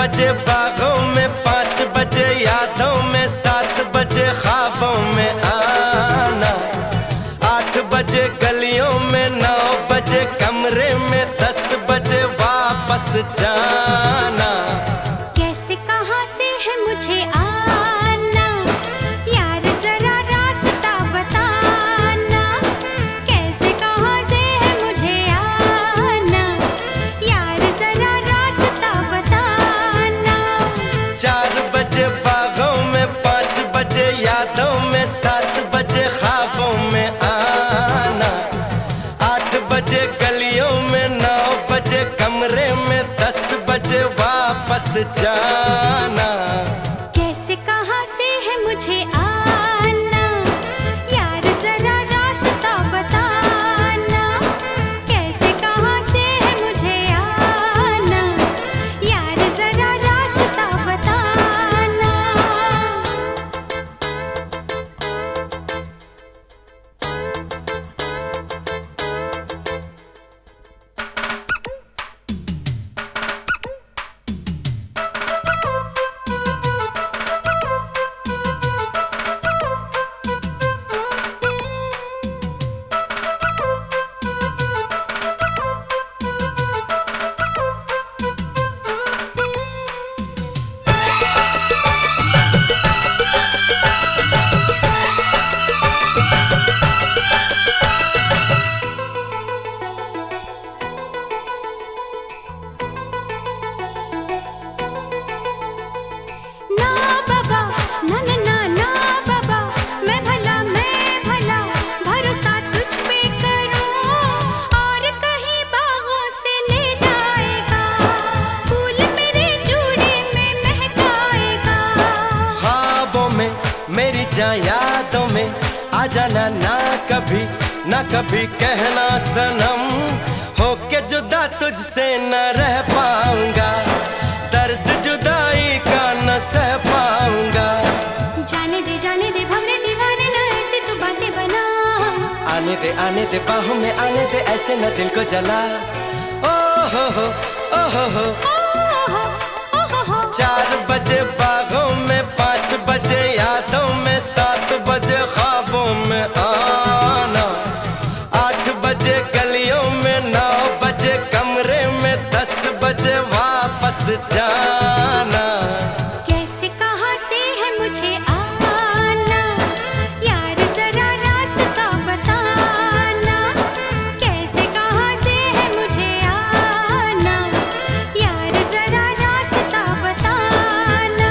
बजे बागों में, 5 बजे यादों में, 7 बजे ख्वाबों में आना, 8 बजे गलियों में, 9 बजे कमरे में, 10 बजे वापस जाना। कैसे कहाँ से है मुझे आना, यार जरा रास्ता बताना। कैसे कहाँ से है मुझे आना, यार जरा रास्ता बताना। 4 बजे बागों में, 5 बजे यादों में, 7 बजे ख्वाबों में आना, 8 बजे गलियों में, 9 बजे कमरे में, 10 बजे वापस जाना। कैसे कहाँ से है मुझे आना, यार जरा रास्ता बताना। कैसे कहाँ से है मुझे आना, यार जरा रास्ता बताना। ना बाबा ना ना ना ना बाबा, मैं भला भरोसा तुझ पे करूं। और कहीं बागों से ले जाएगा, फूल मेरे जूड़े में महकाएगा। ख्वाबों में मेरी जान, यादों में आ जाना, ना कभी कहना सनम, होके जुदा तुझसे न रह पाऊंगा, दर्द जुदाई का न सह पाऊंगा। जाने दे भवरे दीवाने, ना ऐसी तू बातें बना। आने दे बाहों में आने दे, ऐसे न दिल को जला। ओ हो ओ हो। ओ हो 4 बजे बागों में, 5 बजे यादों में, 7 बजे ख्वाबों में आना, 8 बजे गलियों में, 9 बजे कमरे में, 10 बजे वापस जाना। कैसे कहाँ से है मुझे आना, यार जरा रास्ता बताना। कैसे कहाँ से है मुझे आना, यार जरा रास्ता बताना।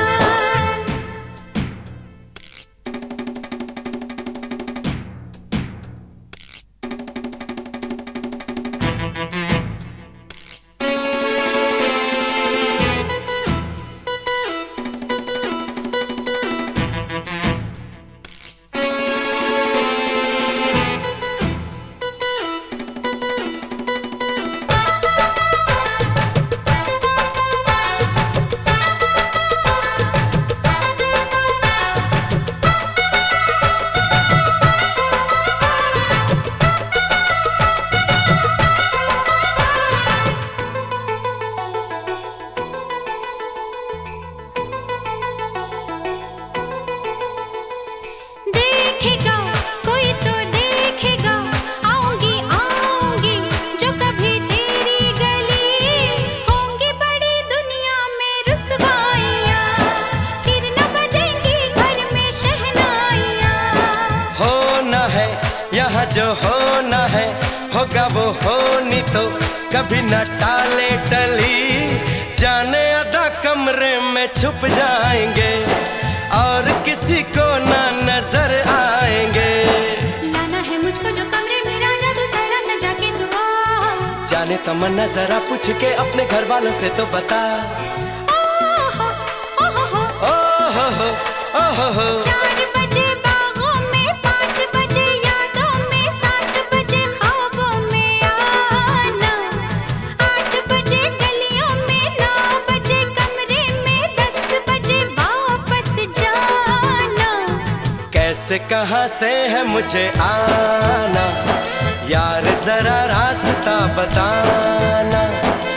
देखेगा कोई तो देखेगा, आऊंगी जो कभी तेरी गली। होंगी बड़ी दुनिया में रुसवाइयाँ, फिर न बजेंगी घर में शहनाइयाँ। होना है यहाँ जो होना है, होगा वो होनी तो कभी न टाले टली। जाने आधा कमरे में छुप जाएंगे, और किसी को ना नजर आएंगे। लाना है मुझको जो कमरे में राजा, तो सहरा सजा के दुआ। जाने तमन्ना जरा पूछ के अपने घर वालों से तो बता। ओहो ओहो ओहो ओहो 4 बजे बागों में, 5 बजे यादों में, 7 बजे ख्वाबों में आना, 8 बजे गलियों में, 9 बजे कमरे में, 10 बजे वापस जाना। कैसे कहाँ से है मुझे आना, यार जरा रास्ता बताना।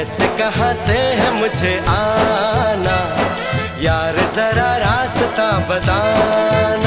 कैसे कहाँ से है मुझे आना, यार जरा रास्ता बताना।